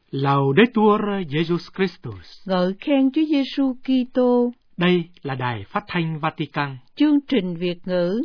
Laudetur Jesus Christus. Ngợi khen Chúa Giêsu Kitô. Đây là Đài Phát thanh Vatican. Chương trình Việt ngữ.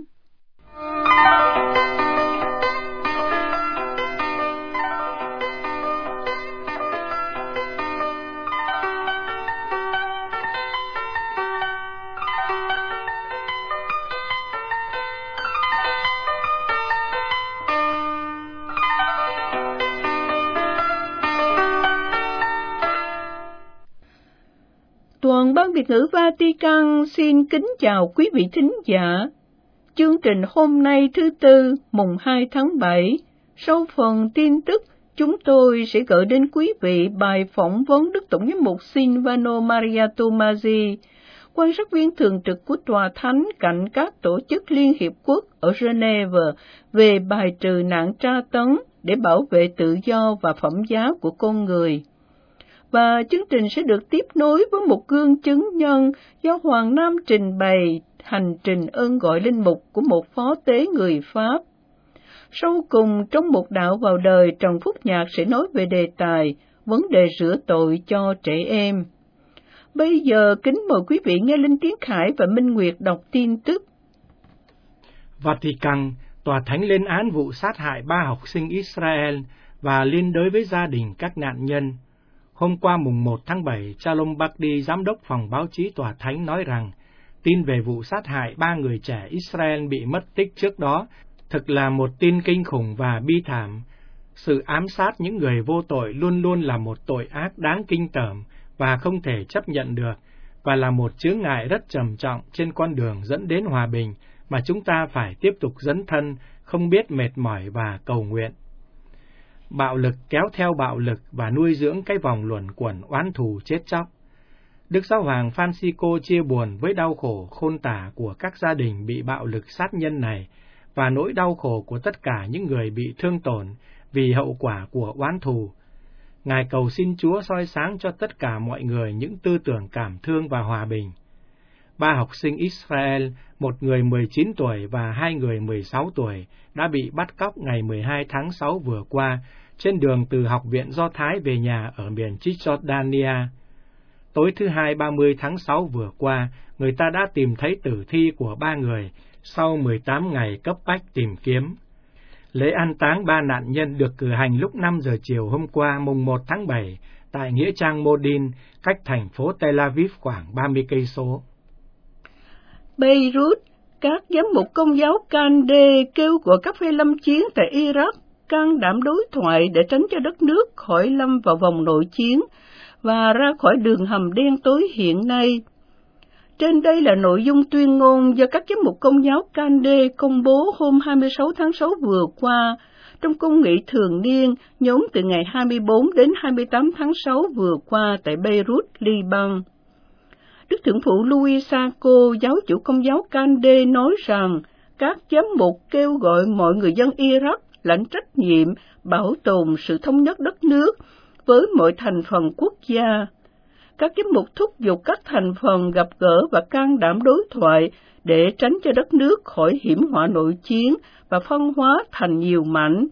Toàn ban Việt ngữ Vatican xin kính chào quý vị thính giả. Chương trình hôm nay thứ Tư, mùng 2 tháng 7, sau phần tin tức, chúng tôi sẽ gửi đến quý vị bài phỏng vấn Đức Tổng giám mục Silvano Maria Tomasi, quan sát viên thường trực của Tòa Thánh cạnh các tổ chức Liên Hiệp Quốc ở Geneva về bài trừ nạn tra tấn để bảo vệ tự do và phẩm giá của con người. Và chương trình sẽ được tiếp nối với một gương chứng nhân do Hoàng Nam trình bày hành trình ơn gọi linh mục của một phó tế người Pháp. Sau cùng, trong một đạo vào đời, Trần Phúc Nhạc sẽ nói về đề tài vấn đề rửa tội cho trẻ em. Bây giờ, kính mời quý vị nghe Linh Tiến Khải và Minh Nguyệt đọc tin tức. Vatican, Tòa Thánh lên án vụ sát hại 3 học sinh Israel và liên đới với gia đình các nạn nhân. Hôm qua mùng 1 tháng 7, cha Lombardi, giám đốc phòng báo chí Tòa Thánh nói rằng, tin về vụ sát hại 3 người trẻ Israel bị mất tích trước đó thực là một tin kinh khủng và bi thảm. Sự ám sát những người vô tội luôn luôn là một tội ác đáng kinh tởm và không thể chấp nhận được, và là một chướng ngại rất trầm trọng trên con đường dẫn đến hòa bình mà chúng ta phải tiếp tục dấn thân, không biết mệt mỏi và cầu nguyện. Bạo lực kéo theo bạo lực và nuôi dưỡng cái vòng luẩn quẩn oán thù chết chóc. Đức Giáo hoàng Francisco chia buồn với đau khổ khôn tả của các gia đình bị bạo lực sát nhân này và nỗi đau khổ của tất cả những người bị thương tổn vì hậu quả của oán thù. Ngài cầu xin Chúa soi sáng cho tất cả mọi người những tư tưởng cảm thương và hòa bình. 3 học sinh Israel, một người 19 tuổi và 2 người 16 tuổi, đã bị bắt cóc ngày 12 tháng 6 vừa qua trên đường từ Học viện Do Thái về nhà ở miền Cisjordania. Tối thứ Hai 30 tháng 6 vừa qua, người ta đã tìm thấy tử thi của 3 người sau 18 ngày cấp bách tìm kiếm. Lễ an táng 3 nạn nhân được cử hành lúc 5 giờ chiều hôm qua mùng 1 tháng 7 tại nghĩa trang Modin, cách thành phố Tel Aviv khoảng 30 cây số. Beirut, các giám mục Công giáo Kande kêu gọi các phe lâm chiến tại Iraq can đảm đối thoại để tránh cho đất nước khỏi lâm vào vòng nội chiến và ra khỏi đường hầm đen tối hiện nay. Trên đây là nội dung tuyên ngôn do các giám mục Công giáo Kande công bố hôm 26 tháng 6 vừa qua trong công nghị thường niên nhóm từ ngày 24 đến 28 tháng 6 vừa qua tại Beirut, Liban. Đức Thượng phụ Louis Sacco, giáo chủ Công giáo Kande nói rằng các giám mục kêu gọi mọi người dân Iraq lãnh trách nhiệm bảo tồn sự thống nhất đất nước với mọi thành phần quốc gia. Các giám mục thúc giục các thành phần gặp gỡ và can đảm đối thoại để tránh cho đất nước khỏi hiểm họa nội chiến và phân hóa thành nhiều mảnh.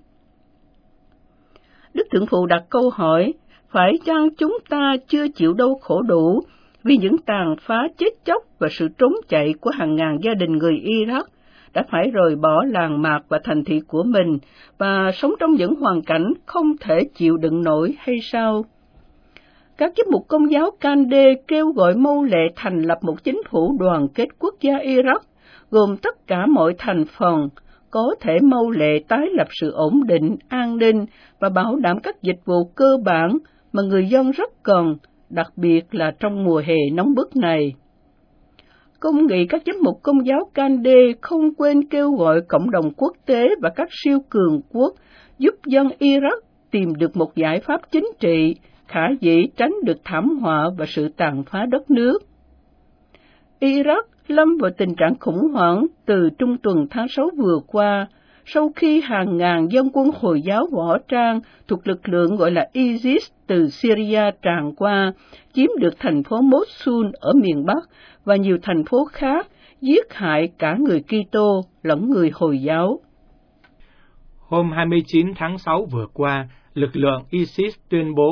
Đức Thượng phụ đặt câu hỏi, phải chăng chúng ta chưa chịu đau khổ đủ vì những tàn phá chết chóc và sự trốn chạy của hàng ngàn gia đình người Iraq đã phải rời bỏ làng mạc và thành thị của mình và sống trong những hoàn cảnh không thể chịu đựng nổi hay sao? Các giám mục Công giáo Kande kêu gọi mâu lệ thành lập một chính phủ đoàn kết quốc gia Iraq, gồm tất cả mọi thành phần, có thể mâu lệ tái lập sự ổn định, an ninh và bảo đảm các dịch vụ cơ bản mà người dân rất cần, đặc biệt là trong mùa hè nóng bức này. Công nghị các giám mục Công giáo Kande không quên kêu gọi cộng đồng quốc tế và các siêu cường quốc giúp dân Iraq tìm được một giải pháp chính trị khả dĩ tránh được thảm họa và sự tàn phá đất nước. Iraq lâm vào tình trạng khủng hoảng từ trung tuần tháng 6 vừa qua, sau khi hàng ngàn dân quân Hồi giáo võ trang thuộc lực lượng gọi là ISIS từ Syria tràn qua, chiếm được thành phố Mosul ở miền Bắc và nhiều thành phố khác, giết hại cả người Kitô lẫn người Hồi giáo. Hôm 29 tháng 6 vừa qua, lực lượng ISIS tuyên bố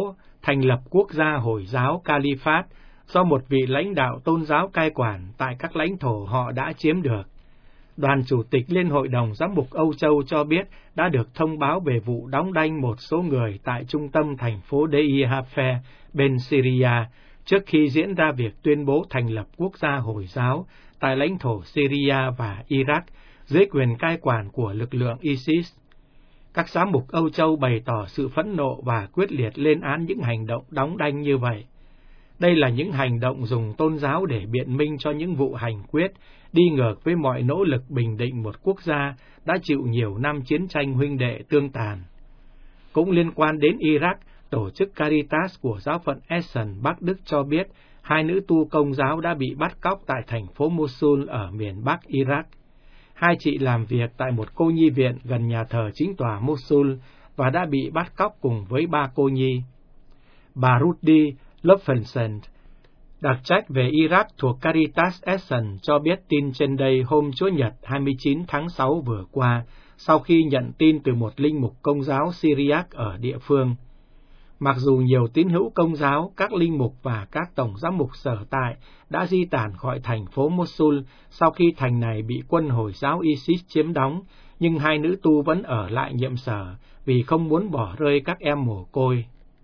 thành lập quốc gia Hồi giáo Caliphat do một vị lãnh đạo tôn giáo cai quản tại các lãnh thổ họ đã chiếm được. Đoàn Chủ tịch Liên Hội đồng Giám mục Âu Châu cho biết đã được thông báo về vụ đóng đinh một số người tại trung tâm thành phố Deir Hafe bên Syria trước khi diễn ra việc tuyên bố thành lập quốc gia Hồi giáo tại lãnh thổ Syria và Iraq dưới quyền cai quản của lực lượng ISIS. Các giám mục Âu Châu bày tỏ sự phẫn nộ và quyết liệt lên án những hành động đóng đinh như vậy. Đây là những hành động dùng tôn giáo để biện minh cho những vụ hành quyết, đi ngược với mọi nỗ lực bình định một quốc gia đã chịu nhiều năm chiến tranh huynh đệ tương tàn. Cũng liên quan đến Iraq, tổ chức Caritas của giáo phận Essen, Bắc Đức cho biết 2 nữ tu Công giáo đã bị bắt cóc tại thành phố Mosul ở miền Bắc Iraq. 2 chị làm việc tại một cô nhi viện gần nhà thờ chính tòa Mosul và đã bị bắt cóc cùng với 3 cô nhi. Bà Rudy Lofensen, đặc trách về Iraq thuộc Caritas Essen, cho biết tin trên đây hôm Chủ nhật 29 tháng 6 vừa qua, sau khi nhận tin từ một linh mục Công giáo Syriac ở địa phương. Mặc dù nhiều tín hữu Công giáo, các linh mục và các tổng giám mục sở tại đã di tản khỏi thành phố Mosul sau khi thành này bị quân Hồi giáo ISIS chiếm đóng, nhưng 2 nữ tu vẫn ở lại nhiệm sở vì không muốn bỏ rơi các em mồ côi.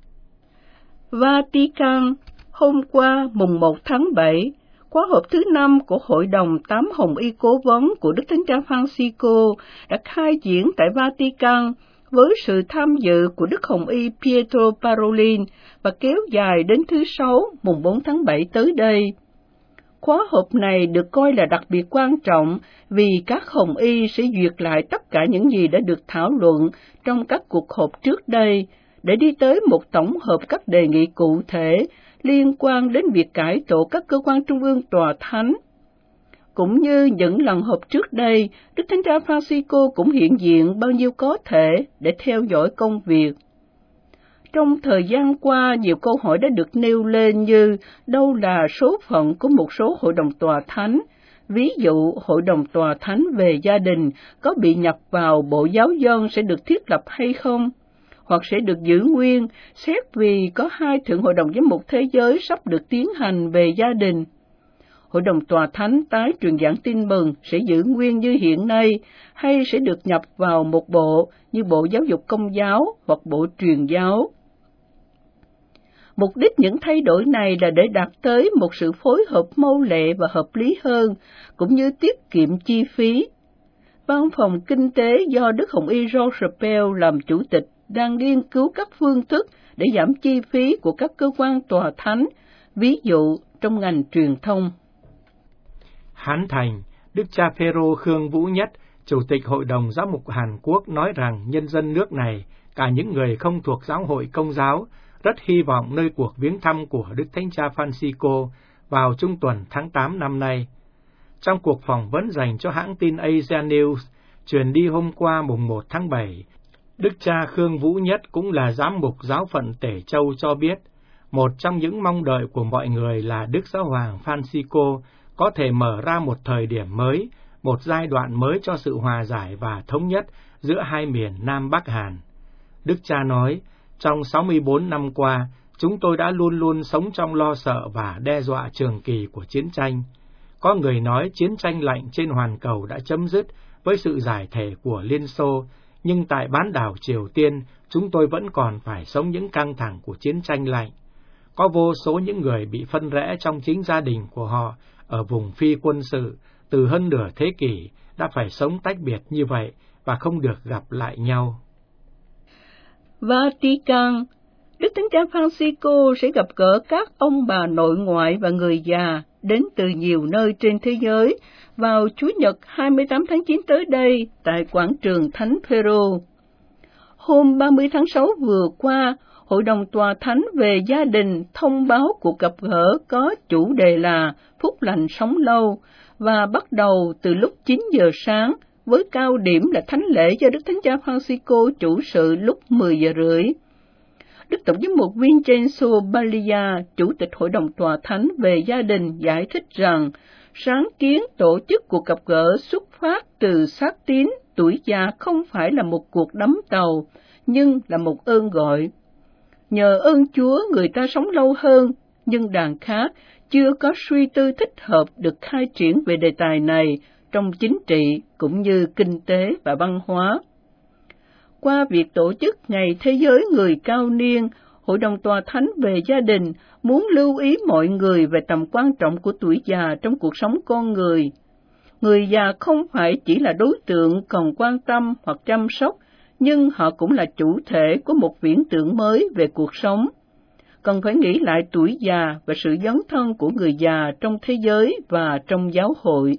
Vatican, hôm qua mùng 1 tháng 7, khóa họp thứ 5 của Hội đồng 8 Hồng Y Cố vấn của Đức Thánh Cha Francisco đã khai diễn tại Vatican với sự tham dự của Đức Hồng Y Pietro Parolin và kéo dài đến thứ Sáu mùng 4 tháng 7 tới đây. Khóa họp này được coi là đặc biệt quan trọng vì các Hồng Y sẽ duyệt lại tất cả những gì đã được thảo luận trong các cuộc họp trước đây, để đi tới một tổng hợp các đề nghị cụ thể liên quan đến việc cải tổ các cơ quan trung ương tòa thánh. Cũng như những lần họp trước đây, Đức Thánh Cha Francisco cũng hiện diện bao nhiêu có thể để theo dõi công việc. Trong thời gian qua, nhiều câu hỏi đã được nêu lên như đâu là số phận của một số hội đồng tòa thánh, ví dụ hội đồng tòa thánh về gia đình có bị nhập vào Bộ Giáo dân sẽ được thiết lập hay không, hoặc sẽ được giữ nguyên xét vì có 2 thượng hội đồng giám mục thế giới sắp được tiến hành về gia đình. Hội đồng tòa thánh tái truyền giảng tin mừng sẽ giữ nguyên như hiện nay hay sẽ được nhập vào một bộ như Bộ Giáo dục Công giáo hoặc Bộ Truyền giáo. Mục đích những thay đổi này là để đạt tới một sự phối hợp mâu lệ và hợp lý hơn, cũng như tiết kiệm chi phí. Văn phòng Kinh tế do Đức Hồng Y George Pell làm chủ tịch đang nghiên cứu các phương thức để giảm chi phí của các cơ quan tòa thánh, ví dụ trong ngành truyền thông. Hán Thành, Đức cha Phêrô Khương Vũ Nhất, Chủ tịch Hội đồng Giám mục Hàn Quốc nói rằng nhân dân nước này, cả những người không thuộc giáo hội Công giáo, rất hy vọng nơi cuộc viếng thăm của Đức Thánh cha Francisco vào trung tuần tháng 8 năm nay. Trong cuộc phỏng vấn dành cho hãng tin Asia News, truyền đi hôm qua mùng 1 tháng 7, Đức cha Khương Vũ Nhất cũng là giám mục giáo phận Tể Châu cho biết, một trong những mong đợi của mọi người là Đức Giáo hoàng Francisco có thể mở ra một thời điểm mới, một giai đoạn mới cho sự hòa giải và thống nhất giữa hai miền Nam Bắc Hàn. Đức cha nói, trong 64 năm qua, chúng tôi đã luôn luôn sống trong lo sợ và đe dọa trường kỳ của chiến tranh. Có người nói chiến tranh lạnh trên hoàn cầu đã chấm dứt với sự giải thể của Liên Xô, nhưng tại bán đảo Triều Tiên, chúng tôi vẫn còn phải sống những căng thẳng của chiến tranh lạnh. Có vô số những người bị phân rẽ trong chính gia đình của họ ở vùng phi quân sự từ hơn nửa thế kỷ đã phải sống tách biệt như vậy và không được gặp lại nhau. Vatican, Đức Thánh Cha Francisco sẽ gặp gỡ các ông bà nội ngoại và người già đến từ nhiều nơi trên thế giới vào Chủ nhật 28 tháng 9 tới đây tại quảng trường Thánh Phêrô. Hôm 30 tháng 6 vừa qua, Hội đồng Tòa Thánh về gia đình thông báo cuộc gặp gỡ có chủ đề là Phúc lành sống lâu và bắt đầu từ lúc 9 giờ sáng với cao điểm là thánh lễ do Đức Thánh Cha Francisco chủ sự lúc 10 giờ rưỡi. Đức Tổng giám mục Vincenzo Baglia, Chủ tịch Hội đồng Tòa Thánh về gia đình, giải thích rằng sáng kiến tổ chức cuộc gặp gỡ xuất phát từ xác tín tuổi già không phải là một cuộc đắm tàu, nhưng là một ơn gọi. Nhờ ơn Chúa người ta sống lâu hơn, nhưng đàn khác chưa có suy tư thích hợp được khai triển về đề tài này trong chính trị cũng như kinh tế và văn hóa. Qua việc tổ chức Ngày Thế giới Người Cao Niên, Hội đồng Tòa Thánh về gia đình muốn lưu ý mọi người về tầm quan trọng của tuổi già trong cuộc sống con người. Người già không phải chỉ là đối tượng cần quan tâm hoặc chăm sóc, nhưng họ cũng là chủ thể của một viễn tưởng mới về cuộc sống. Cần phải nghĩ lại tuổi già và sự dấn thân của người già trong thế giới và trong giáo hội.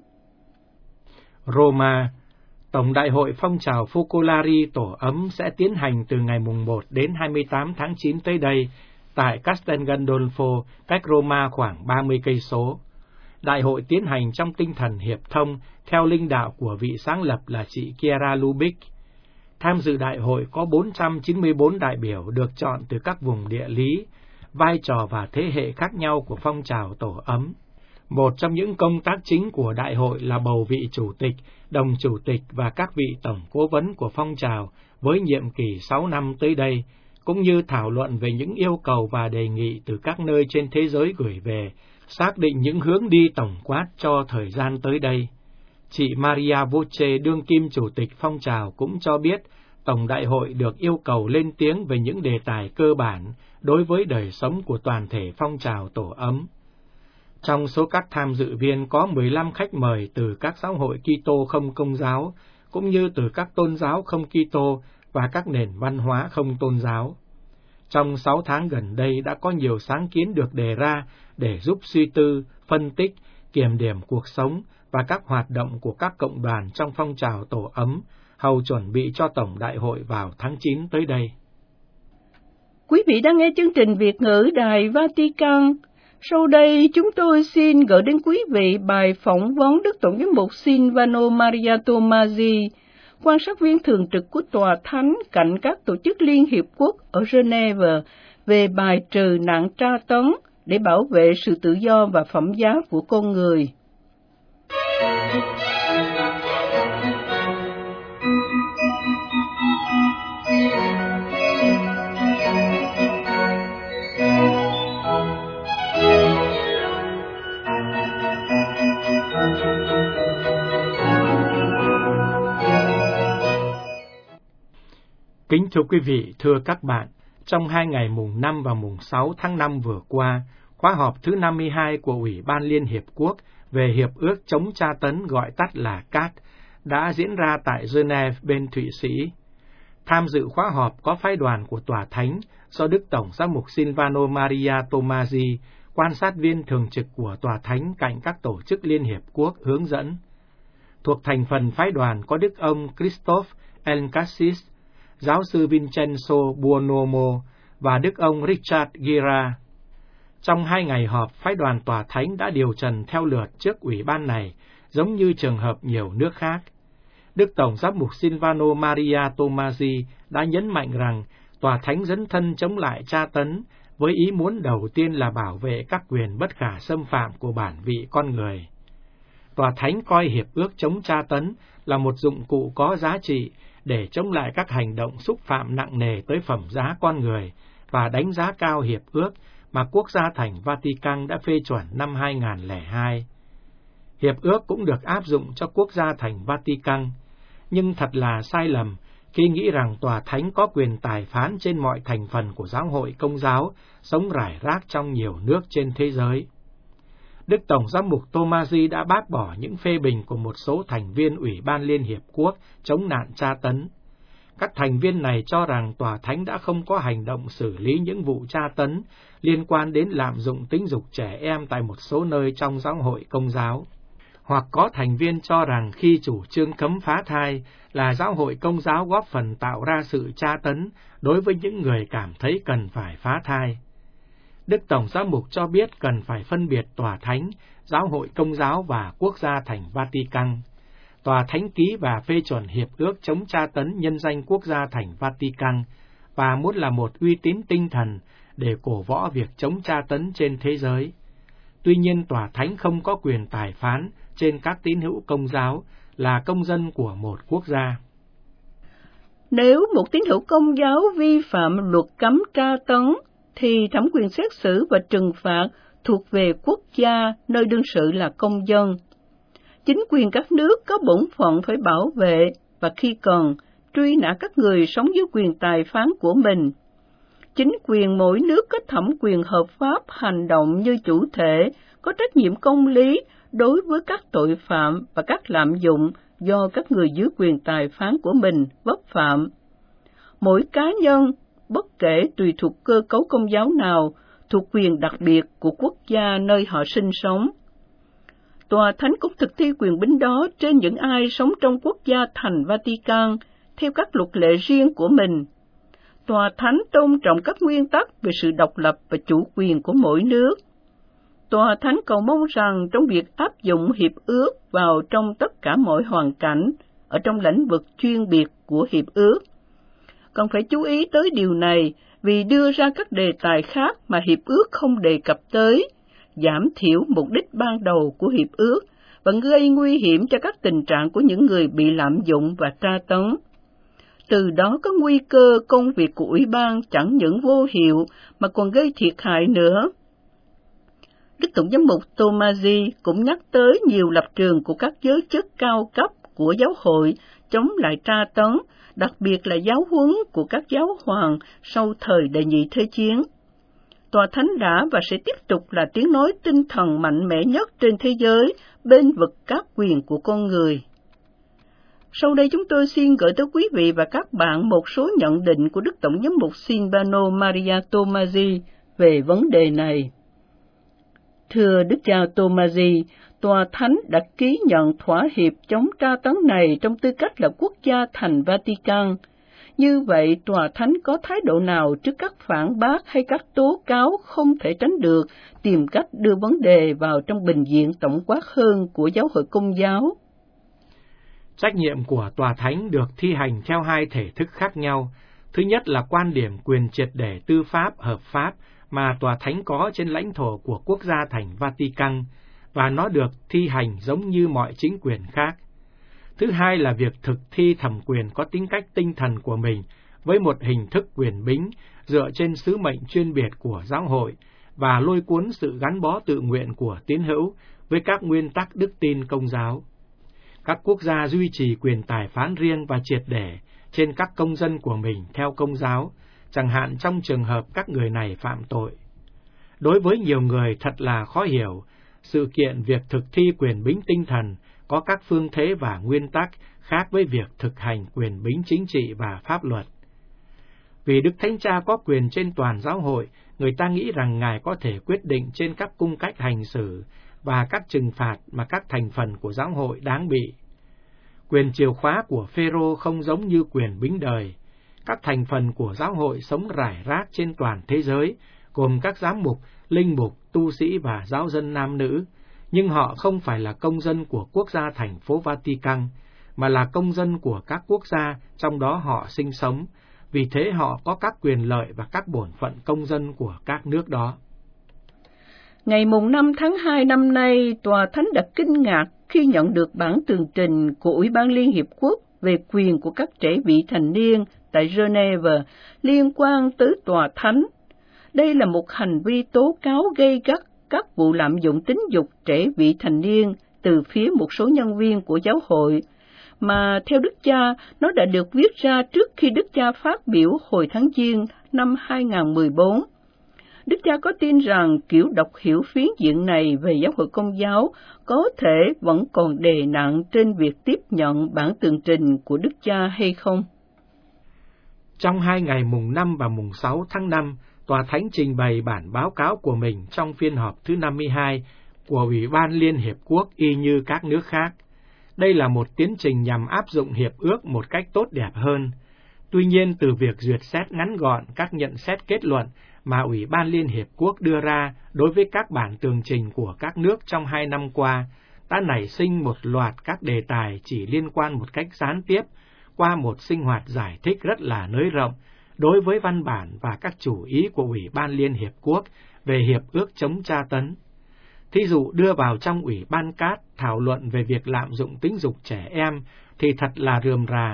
Roma, Tổng đại hội phong trào Focolari tổ ấm sẽ tiến hành từ ngày mùng 1 đến 28 tháng 9 tới đây tại Castel Gandolfo, cách Roma khoảng 30 cây số. Đại hội tiến hành trong tinh thần hiệp thông theo linh đạo của vị sáng lập là chị Chiara Lubich. Tham dự đại hội có 494 đại biểu được chọn từ các vùng địa lý, vai trò và thế hệ khác nhau của phong trào tổ ấm. Một trong những công tác chính của đại hội là bầu vị chủ tịch, đồng chủ tịch và các vị tổng cố vấn của phong trào với nhiệm kỳ 6 năm tới đây, cũng như thảo luận về những yêu cầu và đề nghị từ các nơi trên thế giới gửi về, xác định những hướng đi tổng quát cho thời gian tới đây. Chị Maria Voce, đương kim chủ tịch phong trào, cũng cho biết Tổng đại hội được yêu cầu lên tiếng về những đề tài cơ bản đối với đời sống của toàn thể phong trào tổ ấm. Trong số các tham dự viên có 15 khách mời từ các giáo hội Kitô không công giáo, cũng như từ các tôn giáo không Kitô và các nền văn hóa không tôn giáo. Trong 6 tháng gần đây đã có nhiều sáng kiến được đề ra để giúp suy tư, phân tích, kiểm điểm cuộc sống và các hoạt động của các cộng đoàn trong phong trào tổ ấm, hầu chuẩn bị cho Tổng đại hội vào tháng 9 tới đây. Quý vị đang nghe chương trình Việt ngữ Đài Vatican. Sau đây chúng tôi xin gửi đến quý vị bài phỏng vấn Đức Tổng giám mục Silvano Maria Tomasi, quan sát viên thường trực của Tòa Thánh cạnh các tổ chức Liên Hiệp Quốc ở Geneva, về bài trừ nạn tra tấn để bảo vệ sự tự do và phẩm giá của con người. Kính thưa quý vị, thưa các bạn, trong 2 ngày mùng 5 và mùng 6 tháng 5 vừa qua, khóa họp thứ 52 của Ủy ban Liên Hiệp Quốc về Hiệp ước chống tra tấn gọi tắt là CAT đã diễn ra tại Geneva bên Thụy Sĩ. Tham dự khóa họp có phái đoàn của Tòa Thánh do Đức Tổng giám mục Silvano Maria Tomasi, quan sát viên thường trực của Tòa Thánh cạnh các tổ chức Liên Hiệp Quốc hướng dẫn. Thuộc thành phần phái đoàn có Đức ông Christophe Elcassis, giáo sư Vincenzo Buonomo và Đức ông Richard Gira. Trong 2 ngày họp, phái đoàn Tòa Thánh đã điều trần theo lượt trước ủy ban này, giống như trường hợp nhiều nước khác. Đức Tổng giám mục Silvano Maria Tomasi đã nhấn mạnh rằng Tòa Thánh dấn thân chống lại tra tấn, với ý muốn đầu tiên là bảo vệ các quyền bất khả xâm phạm của bản vị con người. Tòa Thánh coi hiệp ước chống tra tấn là một dụng cụ có giá trị để chống lại các hành động xúc phạm nặng nề tới phẩm giá con người và đánh giá cao hiệp ước mà Quốc gia thành Vatican đã phê chuẩn năm 2002. Hiệp ước cũng được áp dụng cho Quốc gia thành Vatican, nhưng thật là sai lầm khi nghĩ rằng Tòa Thánh có quyền tài phán trên mọi thành phần của giáo hội Công giáo sống rải rác trong nhiều nước trên thế giới. Đức Tổng giám mục Tomasi đã bác bỏ những phê bình của một số thành viên Ủy ban Liên Hiệp Quốc chống nạn tra tấn. Các thành viên này cho rằng Tòa Thánh đã không có hành động xử lý những vụ tra tấn liên quan đến lạm dụng tính dục trẻ em tại một số nơi trong giáo hội Công giáo. Hoặc có thành viên cho rằng khi chủ trương cấm phá thai là giáo hội Công giáo góp phần tạo ra sự tra tấn đối với những người cảm thấy cần phải phá thai. Đức Tổng giám mục cho biết cần phải phân biệt Tòa Thánh, giáo hội Công giáo và Quốc gia thành Vatican. Tòa Thánh ký và phê chuẩn hiệp ước chống tra tấn nhân danh Quốc gia thành Vatican và muốn là một uy tín tinh thần để cổ võ việc chống tra tấn trên thế giới. Tuy nhiên, Tòa Thánh không có quyền tài phán trên các tín hữu Công giáo là công dân của một quốc gia. Nếu một tín hữu Công giáo vi phạm luật cấm tra tấn, thì thẩm quyền xét xử và trừng phạt thuộc về quốc gia nơi đương sự là công dân. Chính quyền các nước có bổn phận phải bảo vệ và khi cần, truy nã các người sống dưới quyền tài phán của mình. Chính quyền mỗi nước có thẩm quyền hợp pháp hành động như chủ thể, có trách nhiệm công lý đối với các tội phạm và các lạm dụng do các người dưới quyền tài phán của mình vấp phạm. Mỗi cá nhân, bất kể tùy thuộc cơ cấu công giáo nào, thuộc quyền đặc biệt của quốc gia nơi họ sinh sống. Tòa Thánh cũng thực thi quyền bính đó trên những ai sống trong quốc gia thành Vatican theo các luật lệ riêng của mình. Tòa Thánh tôn trọng các nguyên tắc về sự độc lập và chủ quyền của mỗi nước. Tòa Thánh cầu mong rằng trong việc áp dụng hiệp ước vào trong tất cả mọi hoàn cảnh, ở trong lĩnh vực chuyên biệt của hiệp ước. Cần phải chú ý tới điều này vì đưa ra các đề tài khác mà hiệp ước không đề cập tới, giảm thiểu mục đích ban đầu của hiệp ước và gây nguy hiểm cho các tình trạng của những người bị lạm dụng và tra tấn. Từ đó có nguy cơ công việc của Ủy ban chẳng những vô hiệu mà còn gây thiệt hại nữa. Đức Tổng giám mục Tomasi cũng nhắc tới nhiều lập trường của các giới chức cao cấp của giáo hội chống lại tra tấn, đặc biệt là giáo huấn của các giáo hoàng sau thời Đệ Nhị Thế Chiến. Tòa Thánh đã và sẽ tiếp tục là tiếng nói tinh thần mạnh mẽ nhất trên thế giới bên vực các quyền của con người. Sau đây chúng tôi xin gửi tới quý vị và các bạn một số nhận định của Đức Tổng giám mục Silvano Maria Tomasi về vấn đề này. Thưa Đức cha Tomasi, Tòa Thánh đã ký nhận thỏa hiệp chống tra tấn này trong tư cách là quốc gia thành Vatican. Như vậy, Tòa Thánh có thái độ nào trước các phản bác hay các tố cáo không thể tránh được, tìm cách đưa vấn đề vào trong bình diện tổng quát hơn của giáo hội Công giáo? Trách nhiệm của Tòa Thánh được thi hành theo hai thể thức khác nhau. Thứ nhất là quan điểm quyền triệt để tư pháp hợp pháp mà Tòa Thánh có trên lãnh thổ của quốc gia thành Vatican, và nó được thi hành giống như mọi chính quyền khác. Thứ hai là việc thực thi thẩm quyền có tính cách tinh thần của mình với một hình thức quyền bính dựa trên sứ mệnh chuyên biệt của giáo hội và lôi cuốn sự gắn bó tự nguyện của tín hữu với các nguyên tắc đức tin Công giáo. Các quốc gia duy trì quyền tài phán riêng và triệt để trên các công dân của mình theo Công giáo, chẳng hạn trong trường hợp các người này phạm tội. Đối với nhiều người thật là khó hiểu, sự kiện việc thực thi quyền bính tinh thần có các phương thế và nguyên tắc khác với việc thực hành quyền bính chính trị và pháp luật. Vì Đức Thánh Cha có quyền trên toàn giáo hội, người ta nghĩ rằng Ngài có thể quyết định trên các cung cách hành xử và các trừng phạt mà các thành phần của giáo hội đáng bị. Quyền chìa khóa của Phêrô không giống như quyền bính đời. Các thành phần của giáo hội sống rải rác trên toàn thế giới, gồm các giám mục, linh mục, tu sĩ và giáo dân nam nữ, nhưng họ không phải là công dân của quốc gia thành phố Vatican, mà là công dân của các quốc gia trong đó họ sinh sống, vì thế họ có các quyền lợi và các bổn phận công dân của các nước đó. Ngày mùng 5 tháng 2 năm nay, Tòa Thánh đã kinh ngạc khi nhận được bản tường trình của Ủy ban Liên Hiệp Quốc về quyền của các trẻ vị thành niên tại Geneva liên quan tới Tòa Thánh. Đây là một hành vi tố cáo gay gắt các vụ lạm dụng tính dục trẻ vị thành niên từ phía một số nhân viên của giáo hội, mà theo Đức Cha, nó đã được viết ra trước khi Đức Cha phát biểu hồi tháng Giêng năm 2014. Đức Cha có tin rằng kiểu đọc hiểu phiến diện này về giáo hội Công giáo có thể vẫn còn đè nặng trên việc tiếp nhận bản tường trình của Đức Cha hay không? Trong 2 ngày mùng 5 và mùng 6 tháng 5, Tòa Thánh trình bày bản báo cáo của mình trong phiên họp thứ 52 của Ủy ban Liên Hiệp Quốc y như các nước khác. Đây là một tiến trình nhằm áp dụng hiệp ước một cách tốt đẹp hơn. Tuy nhiên, từ việc duyệt xét ngắn gọn các nhận xét kết luận mà Ủy ban Liên Hiệp Quốc đưa ra đối với các bản tường trình của các nước trong 2 năm qua, đã nảy sinh một loạt các đề tài chỉ liên quan một cách gián tiếp qua một sinh hoạt giải thích rất là nới rộng đối với văn bản và các chủ ý của Ủy ban Liên Hiệp Quốc về hiệp ước chống tra tấn. Thí dụ đưa vào trong Ủy ban CAT thảo luận về việc lạm dụng tính dục trẻ em thì thật là rườm rà,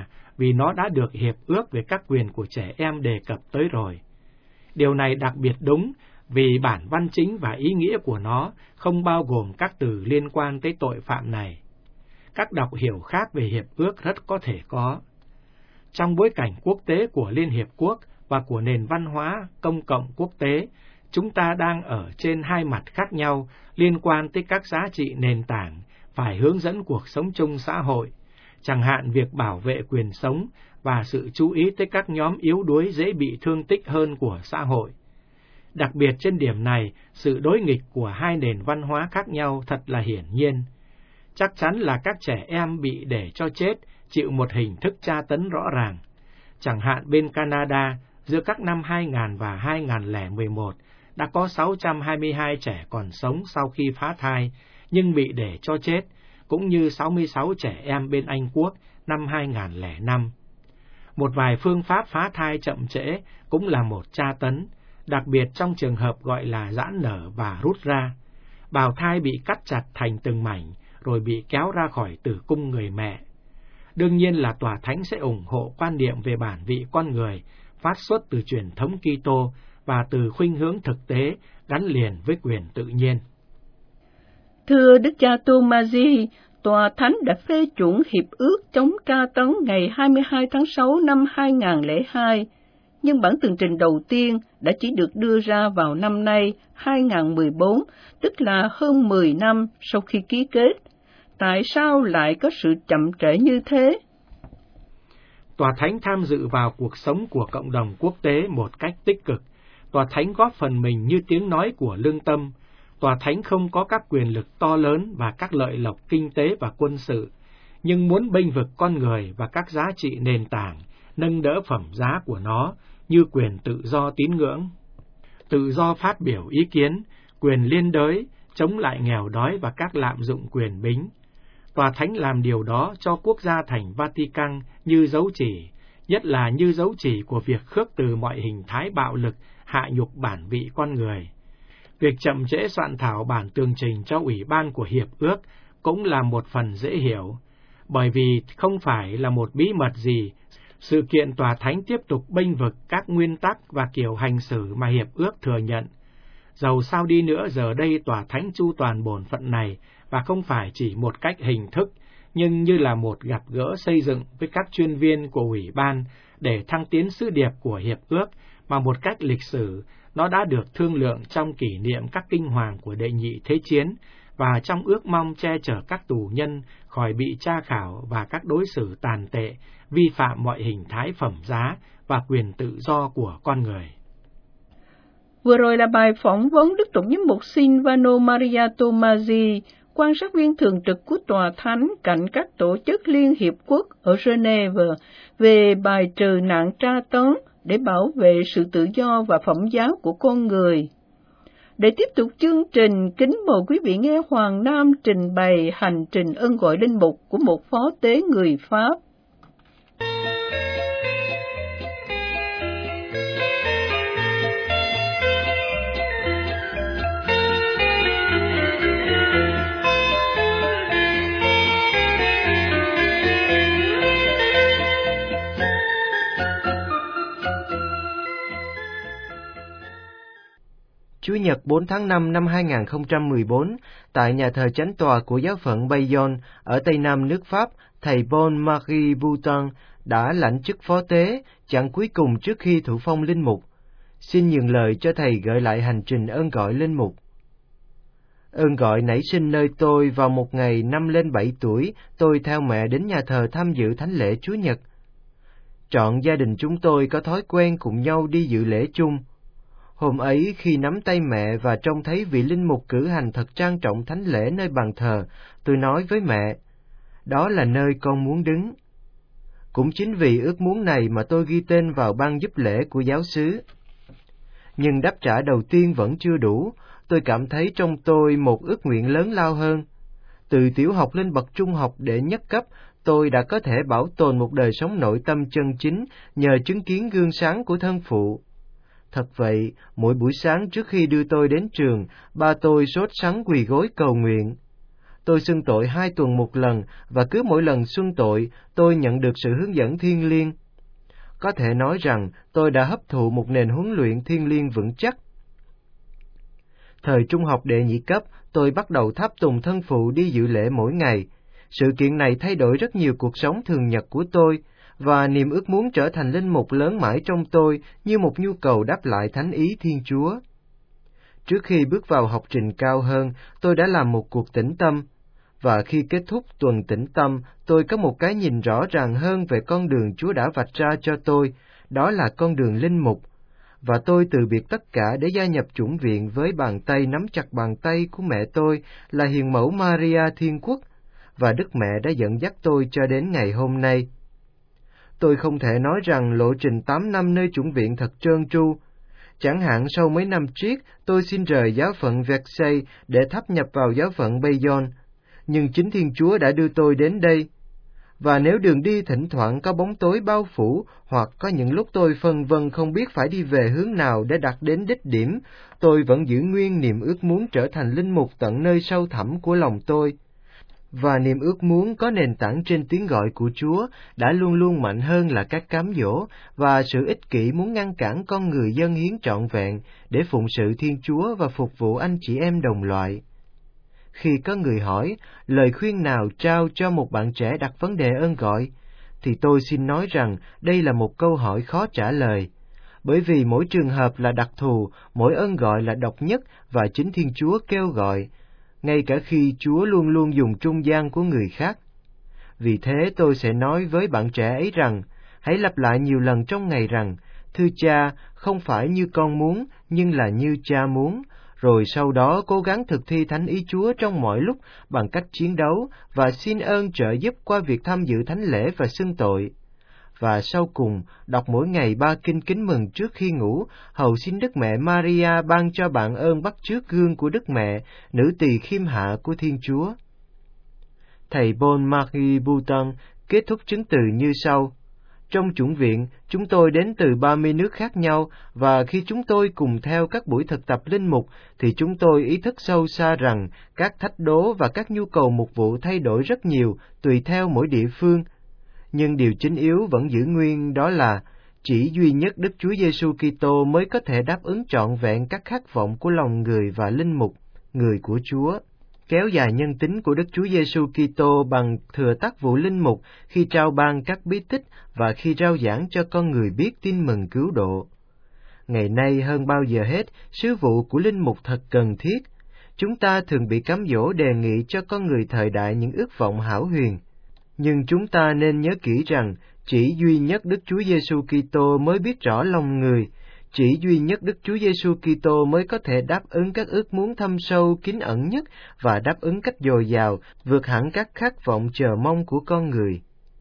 vì nó đã được hiệp ước về các quyền của trẻ em đề cập tới rồi. Điều này đặc biệt đúng vì bản văn chính và ý nghĩa của nó không bao gồm các từ liên quan tới tội phạm này. Các đọc hiểu khác về hiệp ước rất có thể có. Trong bối cảnh quốc tế của Liên Hiệp Quốc và của nền văn hóa công cộng quốc tế, chúng ta đang ở trên hai mặt khác nhau liên quan tới các giá trị nền tảng phải hướng dẫn cuộc sống chung xã hội, chẳng hạn việc bảo vệ quyền sống và sự chú ý tới các nhóm yếu đuối dễ bị thương tích hơn của xã hội. Đặc biệt trên điểm này, sự đối nghịch của hai nền văn hóa khác nhau thật là hiển nhiên. Chắc chắn là các trẻ em bị để cho chết chịu một hình thức tra tấn rõ ràng. Chẳng hạn bên Canada, giữa các năm 2000 và 2011, đã có 622 trẻ còn sống sau khi phá thai, nhưng bị để cho chết, cũng như 66 trẻ em bên Anh Quốc năm 2005. Một vài phương pháp phá thai chậm trễ cũng là một tra tấn, đặc biệt trong trường hợp gọi là giãn nở và rút ra. Bào thai bị cắt chặt thành từng mảnh, rồi bị kéo ra khỏi tử cung người mẹ. Đương nhiên là Tòa Thánh sẽ ủng hộ quan niệm về bản vị con người, phát xuất từ truyền thống Kitô và từ khuynh hướng thực tế gắn liền với quyền tự nhiên. Thưa Đức cha Tomaji, Tòa Thánh đã phê chuẩn hiệp ước chống tra tấn ngày 22 tháng 6 năm 2002, nhưng bản tường trình đầu tiên đã chỉ được đưa ra vào năm nay 2014, tức là hơn 10 năm sau khi ký kết. Tại sao lại có sự chậm trễ như thế? Tòa Thánh tham dự vào cuộc sống của cộng đồng quốc tế một cách tích cực. Tòa Thánh góp phần mình như tiếng nói của lương tâm. Tòa Thánh không có các quyền lực to lớn và các lợi lộc kinh tế và quân sự, nhưng muốn bênh vực con người và các giá trị nền tảng, nâng đỡ phẩm giá của nó như quyền tự do tín ngưỡng, tự do phát biểu ý kiến, quyền liên đới, chống lại nghèo đói và các lạm dụng quyền bính. Tòa Thánh làm điều đó cho quốc gia thành Vatican như dấu chỉ, nhất là như dấu chỉ của việc khước từ mọi hình thái bạo lực hạ nhục bản vị con người. Việc chậm trễ soạn thảo bản tường trình cho Ủy ban của Hiệp ước cũng là một phần dễ hiểu, bởi vì không phải là một bí mật gì, sự kiện Tòa Thánh tiếp tục bênh vực các nguyên tắc và kiểu hành xử mà Hiệp ước thừa nhận. Dầu sao đi nữa giờ đây Tòa Thánh chu toàn bổn phận này, và không phải chỉ một cách hình thức, nhưng như là một gặp gỡ xây dựng với các chuyên viên của Ủy ban để thăng tiến sứ điệp của Hiệp ước mà một cách lịch sử, nó đã được thương lượng trong kỷ niệm các kinh hoàng của Đệ Nhị Thế Chiến và trong ước mong che chở các tù nhân khỏi bị tra khảo và các đối xử tàn tệ, vi phạm mọi hình thái phẩm giá và quyền tự do của con người. Vừa rồi là bài phỏng vấn Đức Tổng giám mục Silvano Maria Tomaji, quan sát viên thường trực của Tòa Thánh cạnh các tổ chức Liên Hiệp Quốc ở Geneva về bài trừ nạn tra tấn để bảo vệ sự tự do và phẩm giá của con người. Để tiếp tục chương trình, kính mời quý vị nghe Hoàng Nam trình bày hành trình ơn gọi linh mục của một phó tế người Pháp. Chủ nhật 4 tháng 5 năm 2014, tại nhà thờ chánh tòa của giáo phận Bayonne ở Tây Nam nước Pháp, thầy Paul-Marie Boutin đã lãnh chức phó tế, chặng cuối cùng trước khi thụ phong linh mục. Xin nhường lời cho thầy gợi lại hành trình ơn gọi linh mục. Ơn gọi nảy sinh nơi tôi vào một ngày năm lên 7 tuổi, tôi theo mẹ đến nhà thờ tham dự thánh lễ Chúa Nhật. Trọn gia đình chúng tôi có thói quen cùng nhau đi dự lễ chung. Hôm ấy khi nắm tay mẹ và trông thấy vị linh mục cử hành thật trang trọng thánh lễ nơi bàn thờ, tôi nói với mẹ, đó là nơi con muốn đứng. Cũng chính vì ước muốn này mà tôi ghi tên vào ban giúp lễ của giáo xứ. Nhưng đáp trả đầu tiên vẫn chưa đủ, tôi cảm thấy trong tôi một ước nguyện lớn lao hơn. Từ tiểu học lên bậc trung học đệ nhất cấp, tôi đã có thể bảo tồn một đời sống nội tâm chân chính nhờ chứng kiến gương sáng của thân phụ. Thật vậy, mỗi buổi sáng trước khi đưa tôi đến trường, ba tôi sốt sắng quỳ gối cầu nguyện. tôi xưng tội 2 tuần một lần, và cứ mỗi lần xưng tội, tôi nhận được sự hướng dẫn thiêng liêng. Có thể nói rằng tôi đã hấp thụ một nền huấn luyện thiêng liêng vững chắc. Thời trung học đệ nhị cấp, tôi bắt đầu tháp tùng thân phụ đi dự lễ mỗi ngày. Sự kiện này thay đổi rất nhiều cuộc sống thường nhật của tôi, và niềm ước muốn trở thành linh mục lớn mãi trong tôi như một nhu cầu đáp lại thánh ý Thiên Chúa. Trước khi bước vào học trình cao hơn, tôi đã làm một cuộc tĩnh tâm, và khi kết thúc tuần tĩnh tâm, tôi có một cái nhìn rõ ràng hơn về con đường Chúa đã vạch ra cho tôi, đó là con đường linh mục. Và tôi từ biệt tất cả để gia nhập chủng viện với bàn tay nắm chặt bàn tay của mẹ tôi là Hiền Mẫu Maria Thiên Quốc, và Đức Mẹ đã dẫn dắt tôi cho đến ngày hôm nay. Tôi không thể nói rằng lộ trình 8 năm nơi chủng viện thật trơn tru. Chẳng hạn sau mấy năm triết, tôi xin rời giáo phận Versailles để tháp nhập vào giáo phận Bayonne, nhưng chính Thiên Chúa đã đưa tôi đến đây. Và nếu đường đi thỉnh thoảng có bóng tối bao phủ, hoặc có những lúc tôi phân vân không biết phải đi về hướng nào để đạt đến đích điểm, tôi vẫn giữ nguyên niềm ước muốn trở thành linh mục tận nơi sâu thẳm của lòng tôi. Và niềm ước muốn có nền tảng trên tiếng gọi của Chúa đã luôn luôn mạnh hơn là các cám dỗ và sự ích kỷ muốn ngăn cản con người dâng hiến trọn vẹn để phụng sự Thiên Chúa và phục vụ anh chị em đồng loại. Khi có người hỏi lời khuyên nào trao cho một bạn trẻ đặt vấn đề ơn gọi, thì tôi xin nói rằng đây là một câu hỏi khó trả lời, bởi vì mỗi trường hợp là đặc thù, mỗi ơn gọi là độc nhất và chính Thiên Chúa kêu gọi, ngay cả khi Chúa luôn luôn dùng trung gian của người khác. Vì thế tôi sẽ nói với bạn trẻ ấy rằng, hãy lặp lại nhiều lần trong ngày rằng, thưa Cha, không phải như con muốn, nhưng là như Cha muốn, rồi sau đó cố gắng thực thi thánh ý Chúa trong mọi lúc bằng cách chiến đấu và xin ơn trợ giúp qua việc tham dự thánh lễ và xưng tội. Và sau cùng, đọc mỗi ngày 3 kinh kính mừng trước khi ngủ, hầu xin Đức Mẹ Maria ban cho bạn ơn bắt chước gương của Đức Mẹ, nữ tỳ khiêm hạ của Thiên Chúa. Thầy Paul-Marie Bouton kết thúc chứng từ như sau. Trong chủng viện, chúng tôi đến từ 30 nước khác nhau, và khi chúng tôi cùng theo các buổi thực tập linh mục, thì chúng tôi ý thức sâu xa rằng các thách đố và các nhu cầu mục vụ thay đổi rất nhiều tùy theo mỗi địa phương. Nhưng điều chính yếu vẫn giữ nguyên, đó là chỉ duy nhất Đức Chúa Giêsu Kitô mới có thể đáp ứng trọn vẹn các khát vọng của lòng người và linh mục, người của Chúa. Kéo dài nhân tính của Đức Chúa Giêsu Kitô bằng thừa tác vụ linh mục khi trao ban các bí tích và khi rao giảng cho con người biết tin mừng cứu độ. Ngày nay hơn bao giờ hết, sứ vụ của linh mục thật cần thiết. Chúng ta thường bị cám dỗ đề nghị cho con người thời đại những ước vọng hão huyền. Nhưng chúng ta nên nhớ kỹ rằng chỉ duy nhất Đức Chúa Giêsu Kitô mới biết rõ lòng người. Chỉ duy nhất Đức Chúa Giêsu Kitô mới có thể đáp ứng các ước muốn thâm sâu kín ẩn nhất và đáp ứng cách dồi dào, vượt hẳn các khát vọng chờ mong của con người.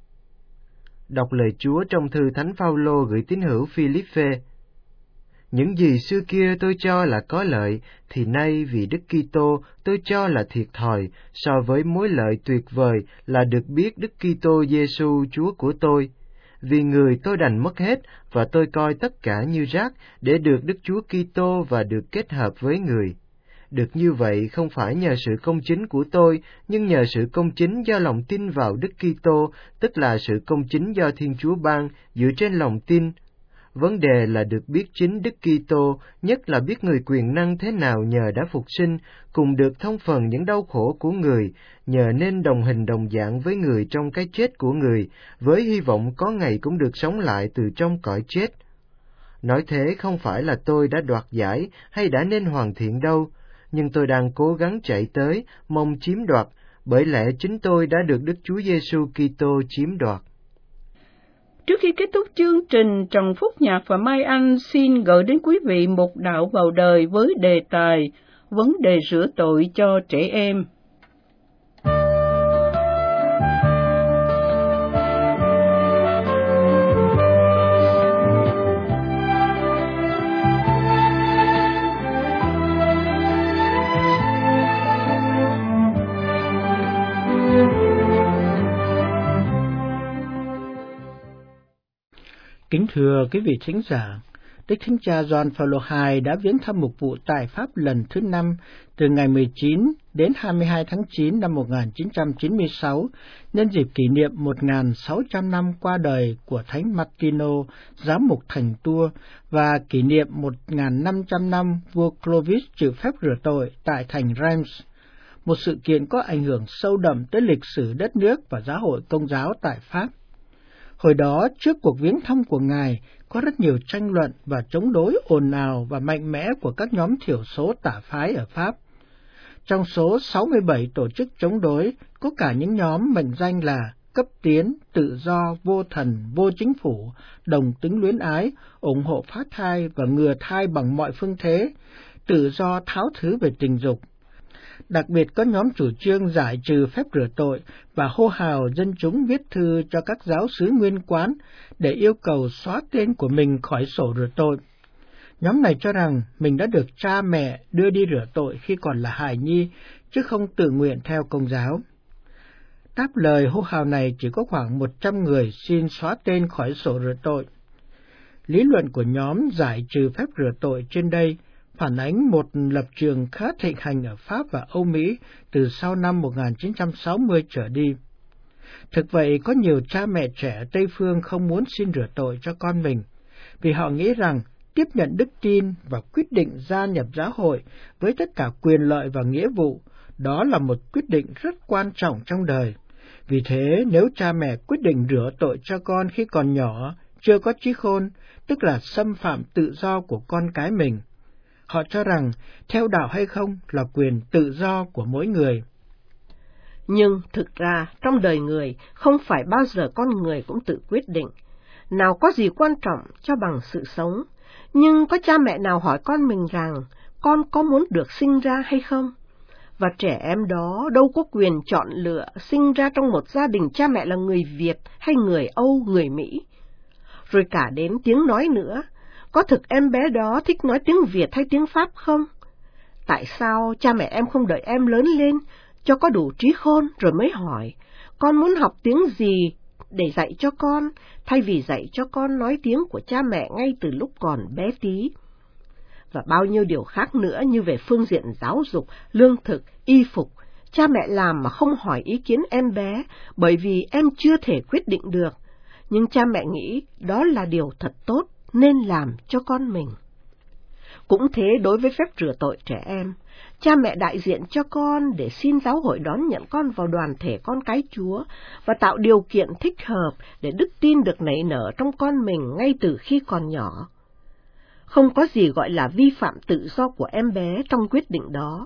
Đọc lời Chúa trong thư Thánh Phaolô gửi tín hữu Phi-líp-phê. Những gì xưa kia tôi cho là có lợi, thì nay vì Đức Kitô tôi cho là thiệt thòi, so với mối lợi tuyệt vời là được biết Đức Kitô Giêsu Chúa của tôi. Vì người tôi đành mất hết, và tôi coi tất cả như rác để được Đức Chúa Kitô và được kết hợp với người. Được như vậy không phải nhờ sự công chính của tôi, nhưng nhờ sự công chính do lòng tin vào Đức Kitô, tức là sự công chính do Thiên Chúa ban dựa trên lòng tin. Vấn đề là được biết chính Đức Kitô, nhất là biết người quyền năng thế nào nhờ đã phục sinh, cùng được thông phần những đau khổ của người, nhờ nên đồng hình đồng dạng với người trong cái chết của người, với hy vọng có ngày cũng được sống lại từ trong cõi chết. Nói thế không phải là tôi đã đoạt giải hay đã nên hoàn thiện đâu, nhưng tôi đang cố gắng chạy tới, mong chiếm đoạt, bởi lẽ chính tôi đã được Đức Chúa Giêsu Kitô chiếm đoạt. Trước khi kết thúc chương trình, Trần Phúc Nhạc và Mai Anh xin gửi đến quý vị một đạo vào đời với đề tài vấn đề rửa tội cho trẻ em. Kính thưa quý vị thính giả, Đức Thánh Cha Gioan Phaolô II đã viếng thăm mục vụ tại Pháp lần thứ 5 từ ngày 19 đến 22 tháng 9 năm 1996, nhân dịp kỷ niệm 1.600 năm qua đời của Thánh Martino, giám mục thành Tours, và kỷ niệm 1.500 năm vua Clovis chịu phép rửa tội tại thành Reims, một sự kiện có ảnh hưởng sâu đậm tới lịch sử đất nước và giáo hội Công giáo tại Pháp. Hồi đó, trước cuộc viếng thăm của Ngài, có rất nhiều tranh luận và chống đối ồn ào và mạnh mẽ của các nhóm thiểu số tà phái ở Pháp. Trong số 67 tổ chức chống đối, có cả những nhóm mệnh danh là cấp tiến, tự do, vô thần, vô chính phủ, đồng tính luyến ái, ủng hộ phá thai và ngừa thai bằng mọi phương thế, tự do tháo thứ về tình dục. Đặc biệt có nhóm chủ trương giải trừ phép rửa tội và hô hào dân chúng viết thư cho các giáo xứ nguyên quán để yêu cầu xóa tên của mình khỏi sổ rửa tội. Nhóm này cho rằng mình đã được cha mẹ đưa đi rửa tội khi còn là hài nhi, chứ không tự nguyện theo Công giáo. Đáp lời hô hào này chỉ có khoảng 100 người xin xóa tên khỏi sổ rửa tội. Lý luận của nhóm giải trừ phép rửa tội trên đây phản ánh một lập trường khá thịnh hành ở Pháp và Âu Mỹ từ sau năm 1960 trở đi. Thực vậy, có nhiều cha mẹ trẻ Tây Phương không muốn xin rửa tội cho con mình, vì họ nghĩ rằng tiếp nhận đức tin và quyết định gia nhập giáo hội với tất cả quyền lợi và nghĩa vụ, đó là một quyết định rất quan trọng trong đời. Vì thế, nếu cha mẹ quyết định rửa tội cho con khi còn nhỏ, chưa có trí khôn, tức là xâm phạm tự do của con cái mình. Họ cho rằng theo đạo hay không là quyền tự do của mỗi người. Nhưng thực ra, trong đời người, không phải bao giờ con người cũng tự quyết định. Nào có gì quan trọng cho bằng sự sống, nhưng có cha mẹ nào hỏi con mình rằng con có muốn được sinh ra hay không? Và trẻ em đó đâu có quyền chọn lựa sinh ra trong một gia đình cha mẹ là người Việt hay người Âu, người Mỹ. Rồi cả đến tiếng nói nữa, có thực em bé đó thích nói tiếng Việt hay tiếng Pháp không? Tại sao cha mẹ em không đợi em lớn lên, cho có đủ trí khôn rồi mới hỏi, con muốn học tiếng gì để dạy cho con, thay vì dạy cho con nói tiếng của cha mẹ ngay từ lúc còn bé tí? Và bao nhiêu điều khác nữa như về phương diện giáo dục, lương thực, y phục, cha mẹ làm mà không hỏi ý kiến em bé, bởi vì em chưa thể quyết định được. Nhưng cha mẹ nghĩ đó là điều thật tốt, nên làm cho con mình. Cũng thế đối với phép rửa tội trẻ em, cha mẹ đại diện cho con để xin giáo hội đón nhận con vào đoàn thể con cái Chúa và tạo điều kiện thích hợp để đức tin được nảy nở trong con mình ngay từ khi còn nhỏ. Không có gì gọi là vi phạm tự do của em bé trong quyết định đó.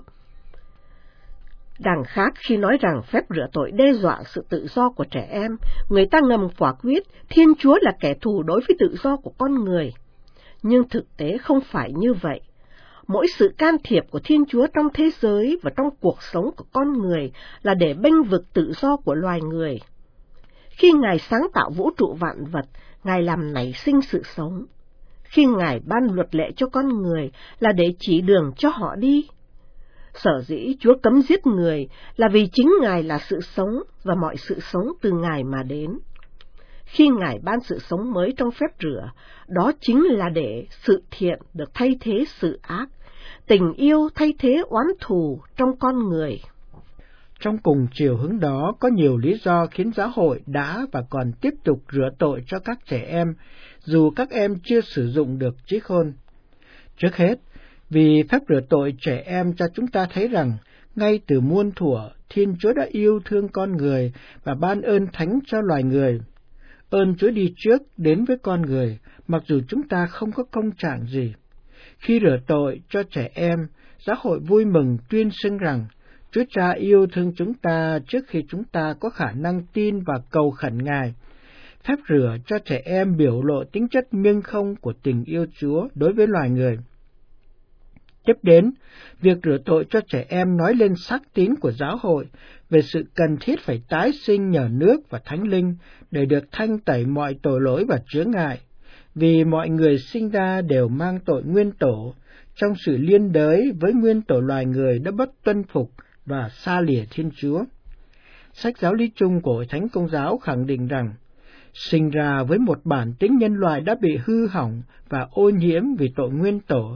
Đằng khác khi nói rằng phép rửa tội đe dọa sự tự do của trẻ em, người ta ngầm quả quyết Thiên Chúa là kẻ thù đối với tự do của con người. Nhưng thực tế không phải như vậy. Mỗi sự can thiệp của Thiên Chúa trong thế giới và trong cuộc sống của con người là để bênh vực tự do của loài người. Khi Ngài sáng tạo vũ trụ vạn vật, Ngài làm nảy sinh sự sống. Khi Ngài ban luật lệ cho con người là để chỉ đường cho họ đi. Sở dĩ Chúa cấm giết người là vì chính Ngài là sự sống và mọi sự sống từ Ngài mà đến. Khi Ngài ban sự sống mới trong phép rửa, đó chính là để sự thiện được thay thế sự ác, tình yêu thay thế oán thù trong con người. Trong cùng chiều hướng đó, có nhiều lý do khiến giáo hội đã và còn tiếp tục rửa tội cho các trẻ em, dù các em chưa sử dụng được trí khôn. Trước hết, vì phép rửa tội trẻ em cho chúng ta thấy rằng, ngay từ muôn thuở, Thiên Chúa đã yêu thương con người và ban ơn thánh cho loài người. Ơn Chúa đi trước đến với con người, mặc dù chúng ta không có công trạng gì. Khi rửa tội cho trẻ em, giáo hội vui mừng tuyên xưng rằng, Chúa Cha yêu thương chúng ta trước khi chúng ta có khả năng tin và cầu khẩn Ngài. Phép rửa cho trẻ em biểu lộ tính chất miêng không của tình yêu Chúa đối với loài người. Tiếp đến, việc rửa tội cho trẻ em nói lên xác tín của giáo hội về sự cần thiết phải tái sinh nhờ nước và Thánh Linh để được thanh tẩy mọi tội lỗi và chướng ngại, vì mọi người sinh ra đều mang tội nguyên tổ, trong sự liên đới với nguyên tổ loài người đã bất tuân phục và xa lìa Thiên Chúa. Sách giáo lý chung của Hội Thánh Công giáo khẳng định rằng, sinh ra với một bản tính nhân loại đã bị hư hỏng và ô nhiễm vì tội nguyên tổ,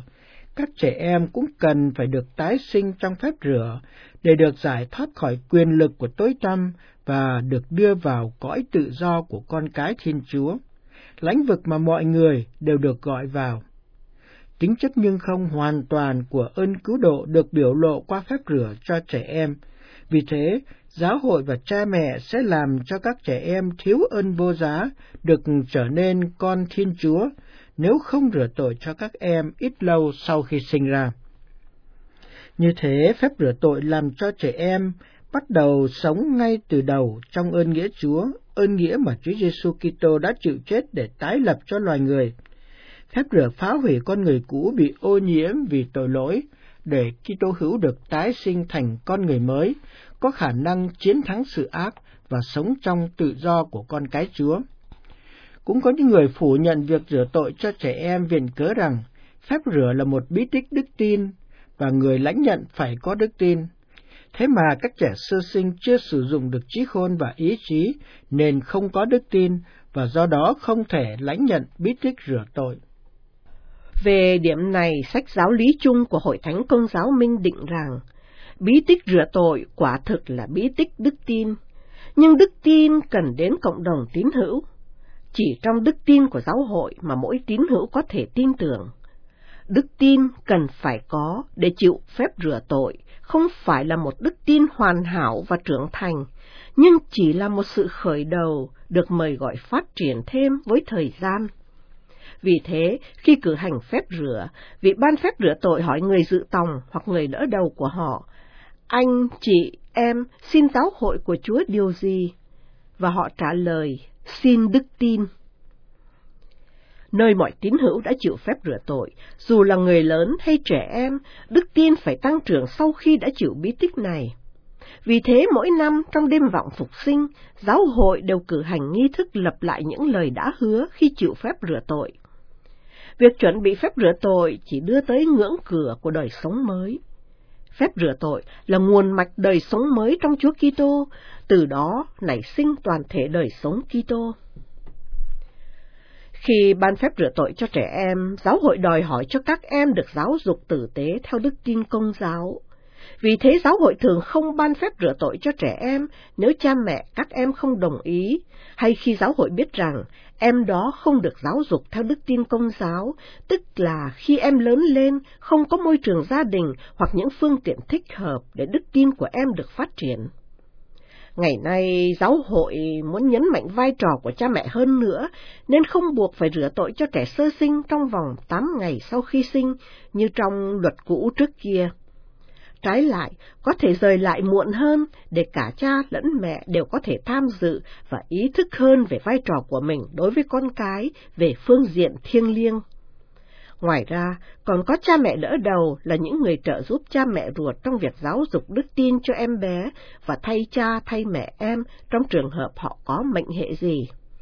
các trẻ em cũng cần phải được tái sinh trong phép rửa để được giải thoát khỏi quyền lực của tối tăm và được đưa vào cõi tự do của con cái Thiên Chúa, lãnh vực mà mọi người đều được gọi vào. Tính chất nhưng không hoàn toàn của ơn cứu độ được biểu lộ qua phép rửa cho trẻ em. Vì thế, giáo hội và cha mẹ sẽ làm cho các trẻ em thiếu ơn vô giá được trở nên con Thiên Chúa nếu không rửa tội cho các em ít lâu sau khi sinh ra. Như thế, phép rửa tội làm cho trẻ em bắt đầu sống ngay từ đầu trong ơn nghĩa Chúa, ơn nghĩa mà Chúa Giêsu Kitô đã chịu chết để tái lập cho loài người. Phép rửa phá hủy con người cũ bị ô nhiễm vì tội lỗi, để Kitô hữu được tái sinh thành con người mới, có khả năng chiến thắng sự ác và sống trong tự do của con cái Chúa. Cũng có những người phủ nhận việc rửa tội cho trẻ em viện cớ rằng phép rửa là một bí tích đức tin và người lãnh nhận phải có đức tin. Thế mà các trẻ sơ sinh chưa sử dụng được trí khôn và ý chí nên không có đức tin và do đó không thể lãnh nhận bí tích rửa tội. Về điểm này, sách giáo lý chung của Hội Thánh Công giáo minh định rằng bí tích rửa tội quả thực là bí tích đức tin, nhưng đức tin cần đến cộng đồng tín hữu. Chỉ trong đức tin của giáo hội mà mỗi tín hữu có thể tin tưởng. Đức tin cần phải có để chịu phép rửa tội, không phải là một đức tin hoàn hảo và trưởng thành, nhưng chỉ là một sự khởi đầu được mời gọi phát triển thêm với thời gian. Vì thế, khi cử hành phép rửa, vị ban phép rửa tội hỏi người dự tòng hoặc người đỡ đầu của họ, anh, chị, em xin giáo hội của Chúa điều gì? Và họ trả lời, xin đức tin. Nơi mọi tín hữu đã chịu phép rửa tội, dù là người lớn hay trẻ em, đức tin phải tăng trưởng sau khi đã chịu bí tích này. Vì thế mỗi năm trong đêm vọng phục sinh, giáo hội đều cử hành nghi thức lập lại những lời đã hứa khi chịu phép rửa tội. Việc chuẩn bị phép rửa tội chỉ đưa tới ngưỡng cửa của đời sống mới. Phép rửa tội là nguồn mạch đời sống mới trong Chúa Kitô, từ đó nảy sinh toàn thể đời sống Kitô. Khi ban phép rửa tội cho trẻ em, giáo hội đòi hỏi cho các em được giáo dục tử tế theo đức tin Công giáo. Vì thế giáo hội thường không ban phép rửa tội cho trẻ em nếu cha mẹ các em không đồng ý, hay khi giáo hội biết rằng em đó không được giáo dục theo đức tin Công giáo, tức là khi em lớn lên không có môi trường gia đình hoặc những phương tiện thích hợp để đức tin của em được phát triển. Ngày nay, giáo hội muốn nhấn mạnh vai trò của cha mẹ hơn nữa, nên không buộc phải rửa tội cho trẻ sơ sinh trong vòng 8 ngày sau khi sinh, như trong luật cũ trước kia. Trái lại, có thể rời lại muộn hơn để cả cha lẫn mẹ đều có thể tham dự và ý thức hơn về vai trò của mình đối với con cái về phương diện thiêng liêng. Ngoài ra, còn có cha mẹ đỡ đầu là những người trợ giúp cha mẹ ruột trong việc giáo dục đức tin cho em bé và thay cha thay mẹ em trong trường hợp họ có mệnh hệ gì.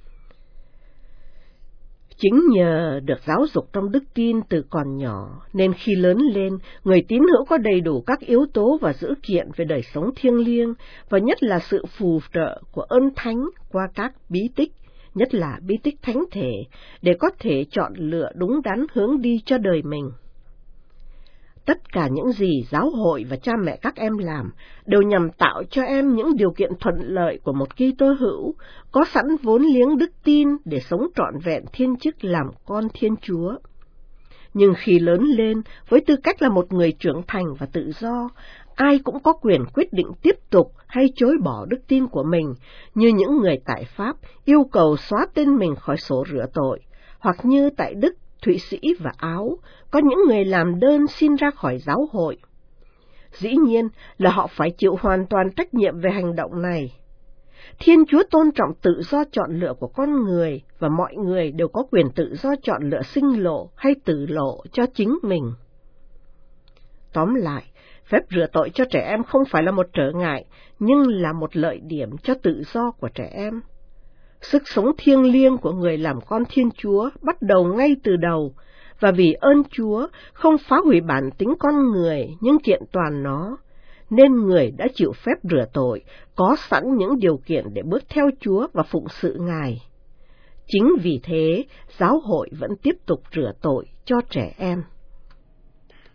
Chính nhờ được giáo dục trong đức tin từ còn nhỏ, nên khi lớn lên, người tín hữu có đầy đủ các yếu tố và dữ kiện về đời sống thiêng liêng, và nhất là sự phù trợ của ơn thánh qua các bí tích, nhất là bí tích thánh thể, để có thể chọn lựa đúng đắn hướng đi cho đời mình. Tất cả những gì giáo hội và cha mẹ các em làm đều nhằm tạo cho em những điều kiện thuận lợi của một Kitô hữu, có sẵn vốn liếng đức tin để sống trọn vẹn thiên chức làm con Thiên Chúa. Nhưng khi lớn lên, với tư cách là một người trưởng thành và tự do, ai cũng có quyền quyết định tiếp tục hay chối bỏ đức tin của mình, như những người tại Pháp yêu cầu xóa tên mình khỏi sổ rửa tội, hoặc như tại Đức, Thụy Sĩ và Áo, có những người làm đơn xin ra khỏi giáo hội. Dĩ nhiên là họ phải chịu hoàn toàn trách nhiệm về hành động này. Thiên Chúa tôn trọng tự do chọn lựa của con người, và mọi người đều có quyền tự do chọn lựa sinh lộ hay tử lộ cho chính mình. Tóm lại, phép rửa tội cho trẻ em không phải là một trở ngại, nhưng là một lợi điểm cho tự do của trẻ em. Sức sống thiêng liêng của người làm con Thiên Chúa bắt đầu ngay từ đầu, và vì ơn Chúa không phá hủy bản tính con người nhưng kiện toàn nó, nên người đã chịu phép rửa tội, có sẵn những điều kiện để bước theo Chúa và phụng sự Ngài. Chính vì thế, giáo hội vẫn tiếp tục rửa tội cho trẻ em.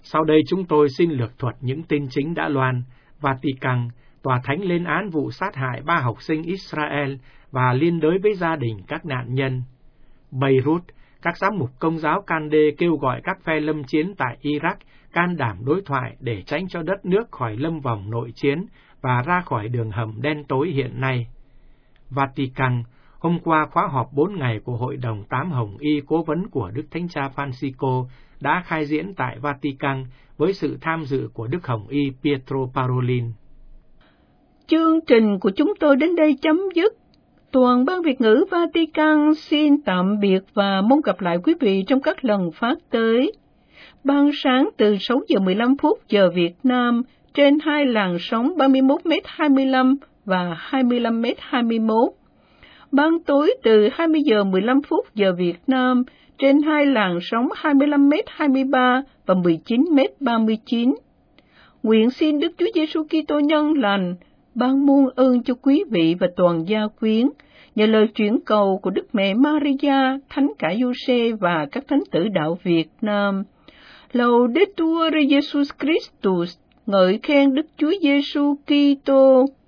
Sau đây chúng tôi xin lược thuật những tin chính đã loan. Vatican, tòa thánh lên án vụ sát hại 3 học sinh Israel và liên đới với gia đình các nạn nhân. Beirut, các giám mục Công giáo Kande kêu gọi các phe lâm chiến tại Iraq can đảm đối thoại để tránh cho đất nước khỏi lâm vòng nội chiến và ra khỏi đường hầm đen tối hiện nay. Vatican, hôm qua khóa họp 4 ngày của Hội đồng 8 Hồng Y cố vấn của Đức Thánh Cha Francisco đã khai diễn tại Vatican với sự tham dự của Đức Hồng Y Pietro Parolin. Chương trình của chúng tôi đến đây chấm dứt. Toàn ban Việt ngữ Vatican xin tạm biệt và mong gặp lại quý vị trong các lần phát tới. Ban sáng từ 6 giờ 15 phút giờ Việt Nam trên 2 làn sóng 31m25 và 25m21. Ban tối từ 20 giờ 15 phút giờ Việt Nam trên 2 làn sóng 25m23 và 19m39. Nguyện xin Đức Chúa Giêsu Kitô nhân lành ban muôn ơn cho quý vị và toàn gia quyến, nhờ lời chuyển cầu của Đức Mẹ Maria, Thánh cả Giuse và các thánh tử đạo Việt Nam. Laudetur Jesus Christus, ngợi khen Đức Chúa Giêsu Kitô.